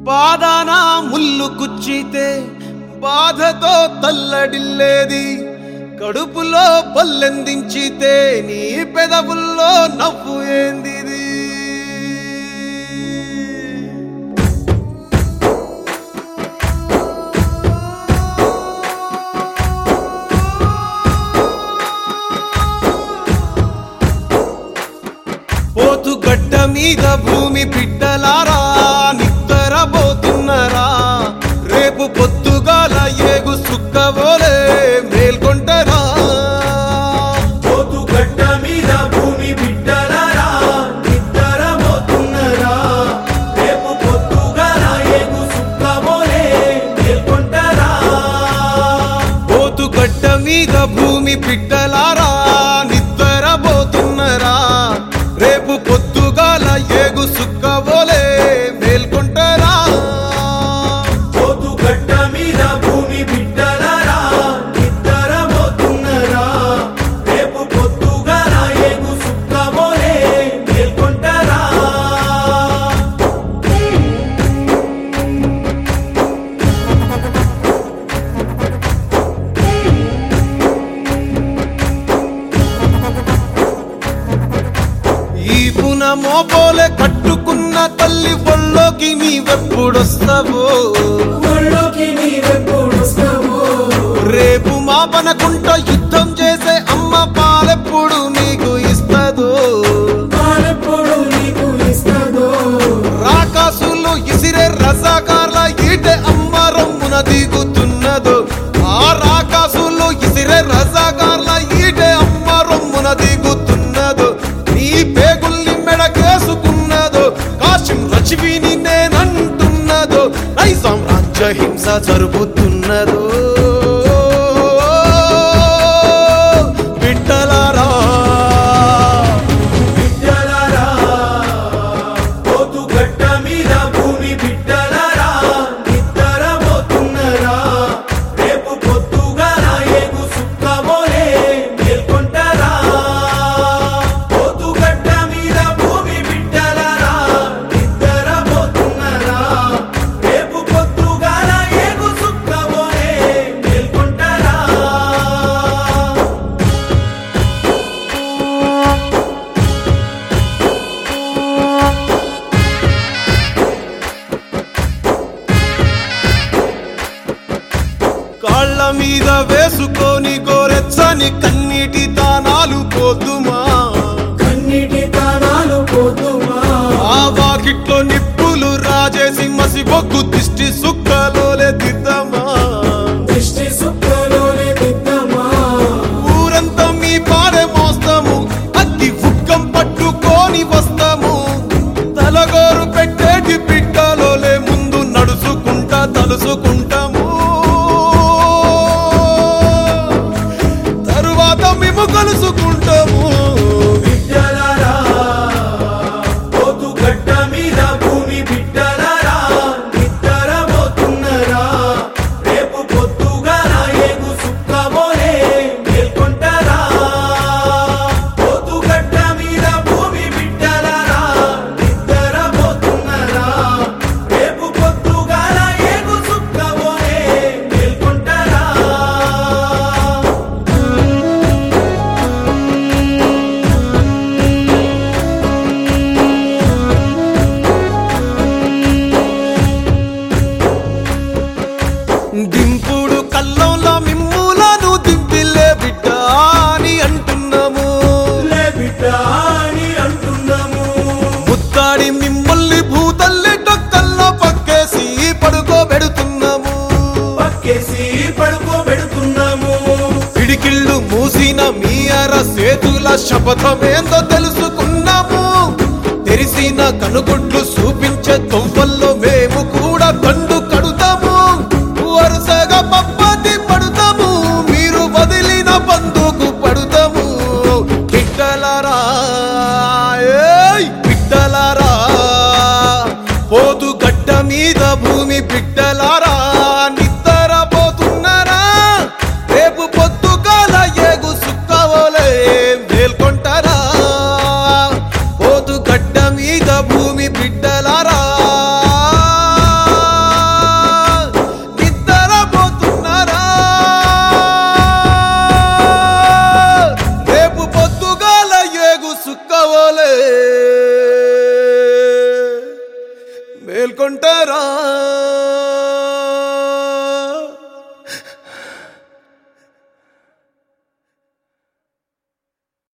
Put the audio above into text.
పాదాన ముల్లు కుచ్చితే బాధతో తల్లడిల్లేది, కడుపులో పల్లెందించితే నీ పెదవుల్లో నవ్వు ఏందిది. పోతుగడ్డ మీద భూమి బిడ్డలారా నిద్రపోతున్నరా, రేపు పొద్దుగాల ఏగు సుక్కవోలే మేల్కొంటరా. పోతుగడ్డ మీద భూమి బిడ్డలారా నిద్రపోతున్నరా, రేపు పొద్దుగాల ఏగు సుక్కవోలే మేల్కొంటరా. పోతుగడ్డ మీద భూమి బిడ్డలారా నిద్రపోతున్నరా, రేపు పొద్దుగాల ఏగు సుక్కవోలే మేల్కొంటరా. పోతుగడ్డ మీద భూమి బిడ్డలారా నిద్రపోతున్నరా, రేపు పొద్దుగాల ఏగు సుక్కవోలే మేల్కొంటరా. ఈ పునమోపోలే కట్టుకున్న తల్లి ఒళ్ళోకి నీవెప్పుడొస్తావో, ఒళ్ళోకి నీవెప్పుడొస్తావో, రేపు మాపనకుంట యుద్ధం చేసే అమ్మ పాలెప్పుడు నీకు ఇస్తదో, పాలెప్పుడు నీకు ఇస్తదో. రాకాసులు ఇసిరే రజాకార్ల ఈటె అమ్మ రొమ్మున దిగుతున్నదో, ఆ రాకాసులు ఇసిరే రజాకార్ల ఈటె అమ్మ రొమ్మున దిగుతున్నదో, నీ పేగుల్ని మెడకేసుకున్నదో, కాశం రచివిని నేనంటున్నదో, నైజాం రాజ్య హింస జరుగుతున్నదో. బిడ్డలారా బిడ్డలారా పోతుగడ్డ మీద భూమి బిడ్డలారా నిద్రపోతున్నరా, రేపు పొద్దుగాల ఏగు సుక్కవోలే మేల్కొంటరా. పోతుగడ్డ మీద భూమి బిడ్డలారా నిద్రపోతున్నరా, రేపు పొద్దుగాల ఏగు సుక్కవోలే మేల్కొంటరా. కాళ్ళ మీద వేసుకొని గోరెచ్చని కన్నీటి దానాలు పోతుమా, కన్నీటి తానాలు పోతుమా, ఆ వాకిట్లో నిప్పులు రాజేసి మసి బొగ్గు దిష్టి సుక్కలోలే దిద్దమా, దృష్టి సుక్కలోనే దిద్దమా. ఊరంతా మీ పాడే మోస్తాము, అగ్గి ఉక్కం పట్టుకొని వస్తాము, తలగోరు పెట్టేటి బిడ్డలోలే ముందు నడుచుకుంటా తలుసుకుంటాము, తరువాత మేము కలుసుకుంటాము. బిడ్డలారా పోతుగడ్డ మీద భూమి బిడ్డలారా నిద్రపోతున్నరా, రేపు పొద్దుగాల ఏగు సుక్కవోలే మేల్కొంటరా. పోతుగడ్డ మీద భూమి బిడ్డలారా నిద్రపోతున్నరా, రేపు పొద్దుగాల ఏగు సుక్కవోలే మేల్కొంటరా. దింపుడు కల్లంలో మిమ్ములను దింపిలే బిడ్డ అని అంటున్నాము, లే బిడ్డ అని అంటున్నాము, ముత్తాడి మిమ్మల్ని భూతల్లి డొక్కల్లో పక్కేసి పడుకోబెడుతున్నాము, పక్కేసి పడుకోబెడుతున్నాము. పిడికిళ్ళు మూసిన మీ అర సేతుల శపథమేందో తెలుసుకున్నాము, తెరిసిన కనుగుడ్లు చూపించే తొవ్వల్లో మేము కూడా దండు కడుతాము, వరుసగా పప్పతి పడుతాము, మీరు వదిలిన బందుకు పడుతాము. బిడ్డలారా ఏయ్ బిడ్డలారా, పోతుగడ్డ మీద భూమి బిడ్డలారా